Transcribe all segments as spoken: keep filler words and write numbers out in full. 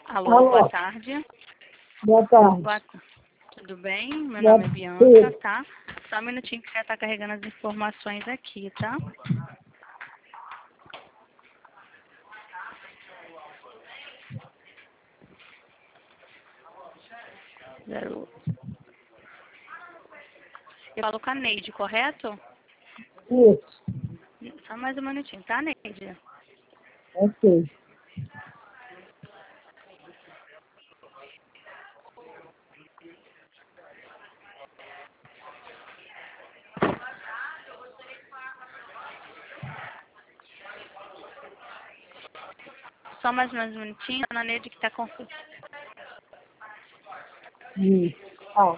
Alô, Alô. boa tarde. Boa tarde. Boa tarde. Tudo bem? Meu Boa nome é tarde. Bianca, tá? Só um minutinho que já tá carregando as informações aqui, tá? Zero. Eu falo com a Neide, correto? Isso. Só mais um minutinho, tá, Neide? Ok. Só mais um minutinho, a Neide que tá confusa. Isso. Ó.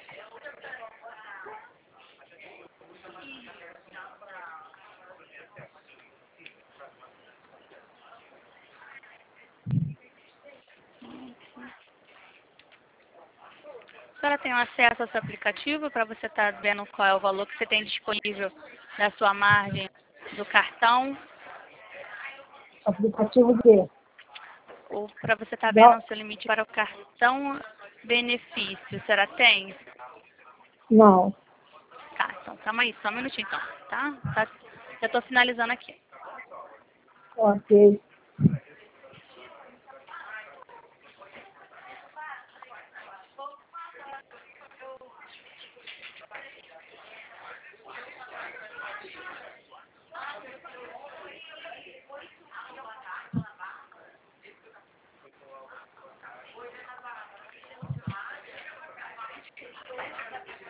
A senhora tem acesso ao seu aplicativo para você estar vendo qual é o valor que você tem disponível da sua margem do cartão? Aplicativo de Ou para você estar vendo Não. o seu limite para o cartão benefício? A senhora tem? Não. Tá, então calma aí, só um minutinho então, tá? tá já estou finalizando aqui. Ok.